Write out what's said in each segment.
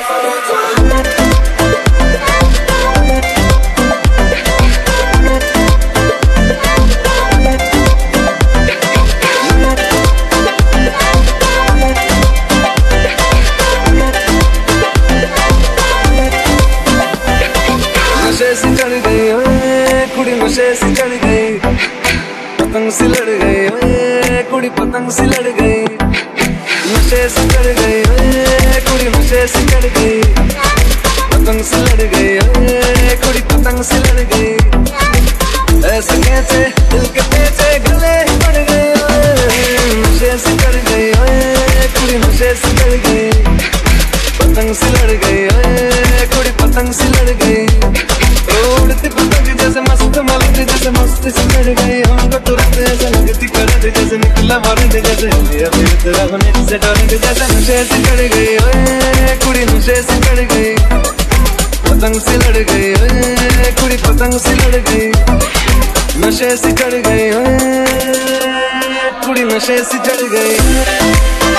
नशे से चढ़ गई, पतंग सी लड़ गई, ओए कुड़ी पतंग सी लड़ गई। नशे से चढ़ गई, ओए कुड़ी नशे से चढ़ गई, पतंग सी लड़ गई, ओए कुड़ी पतंग सी लड़ गई। ऐसे कैसे दिल के पेचे गले ही पड़ गए, नशे से चढ़ गई, ओए कुड़ी नशे से चढ़ गई, पतंग सी लड़ गई, ओए कुड़ी पतंग सी लड़ गई। उड़ती पतंग जैसे मस्त मलक जैसे मस्त से चढ़ गई, हमको तुरंत ऐसा लगती करंट जैसे निकला वारंट जैसे फिर तेरा होने से टोरेंट जैसे। नशे से चढ़ गई, ओए कुड़ी नशे से चढ़ गई, पतंग से लड़ गई, ओए कुड़ी पतंग से लड़ गई। नशे से चढ़ गई, ओए कुड़ी नशे से चढ़ गई।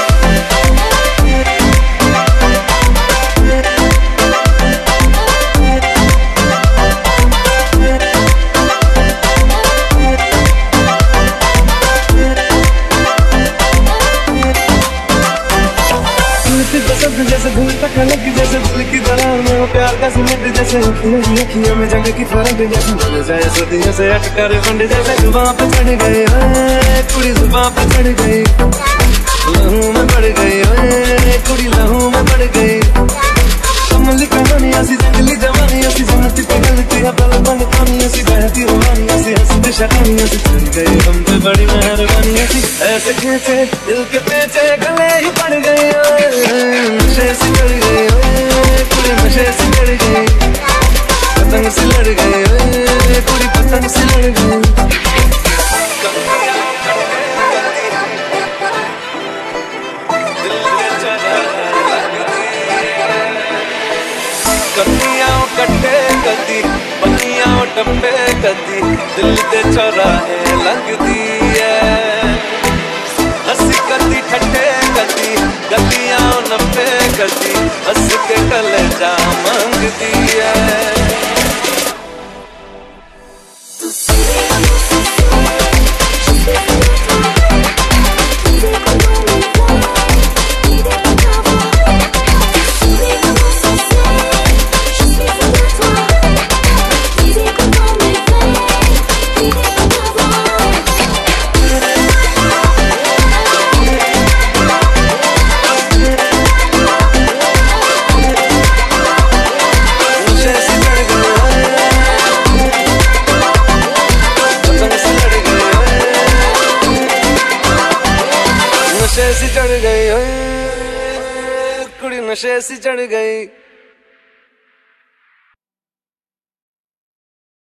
जैसे धूल तक अलग जैसे दिल की तरह में प्यार का सीमेंट जैसे मेरी अखियों में जगह की फर्क जैसे मिल जाए सदियों से अटकर फंड जैसे। जुबां पे चढ़ गई, कुड़ी जुबां पे चढ़ गई, लहू में बढ़ गई, कुड़ी लहू में बढ़ गई। कमली कहानी ऐसी जंगली जवानी ऐसी जन्नती पिघलती है पल पल पानी ऐसी बहती रूहानी ऐसी हंसती शैतानी ऐसी चढ़ गई हम पे बड़ी मेहरबानी ऐसी। ऐसे खींचे दिल के पेचे गले ही पड़ गए, नशे से चढ़ गई, कुड़ी नशे से चढ़ गई, पतंग से लड़ गई, कुड़ी पतंग से लड़ गई। कन्नियां कट्टे कदी बनियां टप्पे कदी दिल दे चौराहे लगदी है। हंसी कदी ठट्टे कदी गलियां नप्पे कदी हंस के कलेजा मांगदी है। नशे से चढ़ गई, कुड़ी नशे से चढ़ गई।